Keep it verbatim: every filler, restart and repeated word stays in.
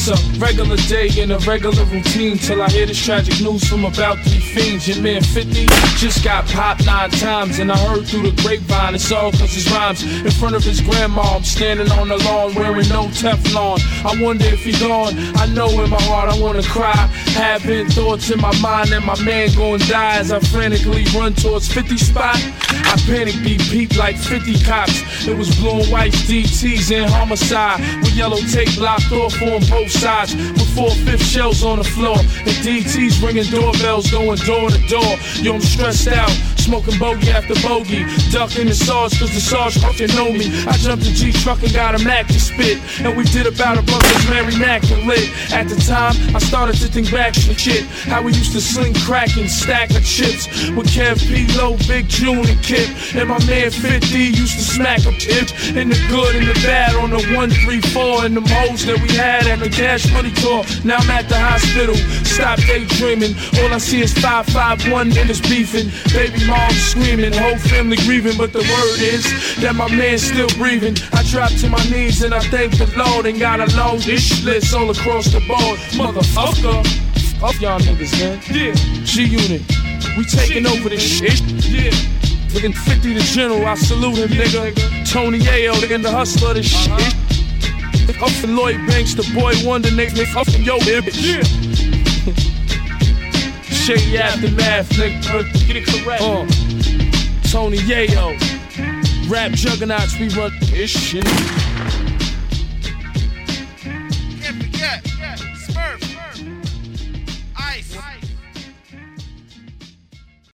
It's a regular day in a regular routine till I hear this tragic news from about three fiends. Your man fifty just got popped nine times, and I heard through the grapevine it's all cause his rhymes. In front of his grandma, I'm standing on the lawn wearing no Teflon. I wonder if he gone. I know in my heart I wanna cry. Having thoughts in my mind that my man gon' die as I frantically run towards fifty spot. I panic beat peep like fifty cops. It was blue and white D Ts and homicide with yellow tape locked off on both sides with four-fifth shells on the floor and D Ts ringing doorbells going door to door. Yo, I'm stressed out, smoking bogey after bogey, ducking the Sarge cause the Sarge fucking know me. I jumped the G truck and got a Mac to spit, and we did about a buck as Mary Mac and lit. At the time, I started to think back to shit, how we used to sling crack and stack of chips with Kev P, Low, Big June and Kip, and my man fifty used to smack a tip in the good and the bad on the one three four and them hoes that we had at the Cash Money tour. Now I'm at the hospital, stop daydreaming. All I see is five five one niggas beefing, baby mom screaming, whole family grieving. But the word is that my man's still breathing. I drop to my knees and I thank the Lord and got a long ish list all across the board. Motherfucker, fuck y'all niggas, man. Yeah, G-Unit, we taking over this shit. Yeah. Looking fifty the general, I salute him, nigga. Tony Ayo, nigga, the hustler of this uh-huh. shit. Fucking Lloyd Banks, the boy wonder, nigga. Fucking yo, bitch. Yeah. Shady aftermath, nigga. Get it correct. Uh, Tony Ayo, rap juggernauts, we run this shit.